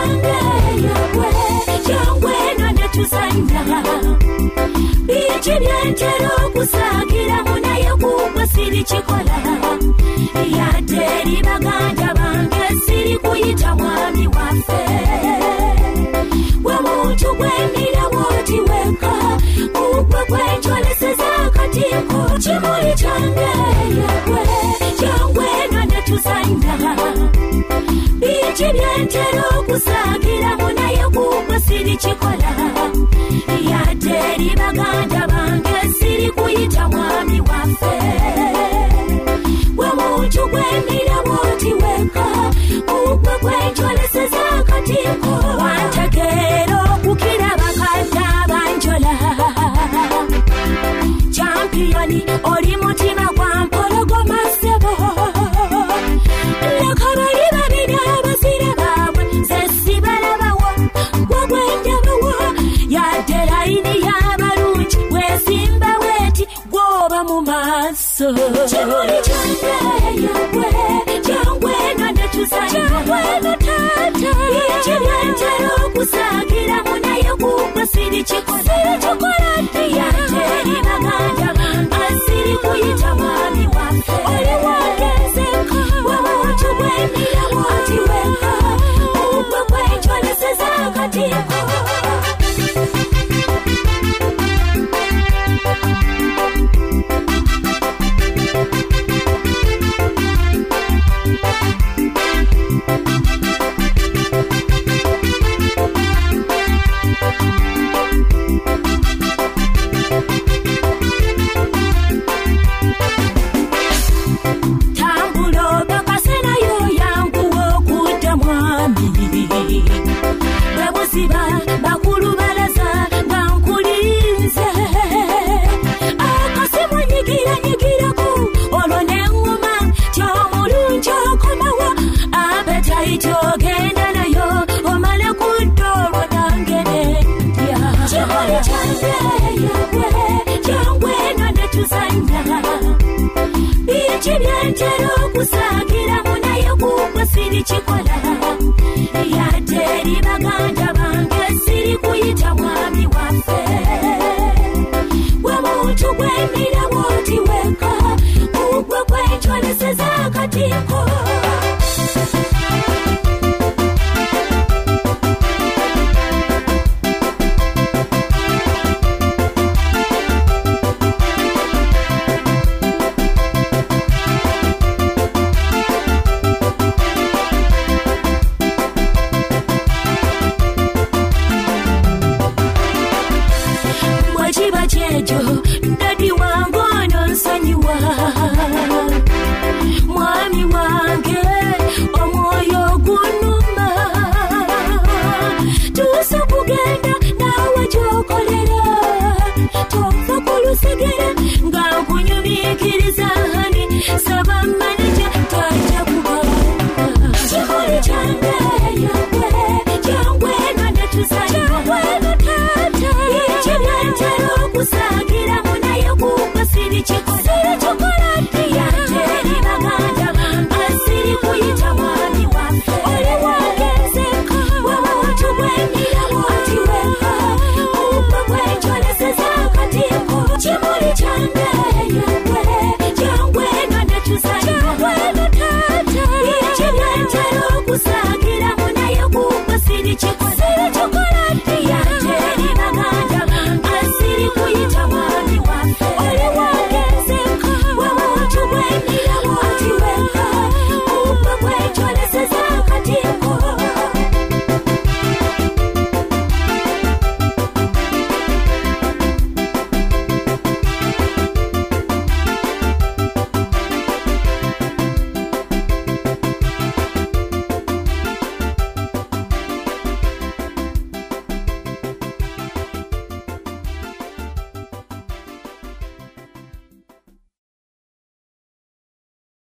change yagwe changwe none tuzanya bichi byentero kusagira munaye kubwa siri chikola yateri baganda bange siri kuyita mwami waffe we muntu gwendira woti weka kubwa kwenjoleseza akatiko kimuli change yagwe changwe none tuzanya bichi byentero kusagira munaye kubwa siri chikola yateri baganda bange siri kuyita mwami waffe we muntu gwendira woti weka kubwa kwenjoleseza akatiko wantegero kukira bakanda banjola championi oli mutima gwa mpologoma sebo lakabali babiri abasire babwe zesibalabawo gwagwendabawo yadelaini yabalungi wesimba weti gwoba mu maaso kimuli change yagwe changwe none tuzanya tata ikibyentero kusagira munaye kubwa siri chikola yateri baganda asiri kuyita mwami waffe oli wagezeka wamuntu gwendira woti weka kubwa kwenjoleseza akatiko bakulu balaza bankulinze akasimu nyigira-nyigiraku olwo n'engoma ky'omulungi okomawo appetite ogenda nayo omale kudda olwo nange nendya kimuli change yagwe changwe none tuzanya bichi byentero okusagira munaye kubwa siri chikola yateri baganda bange siri kuyita mwami waffe we muntu gwendira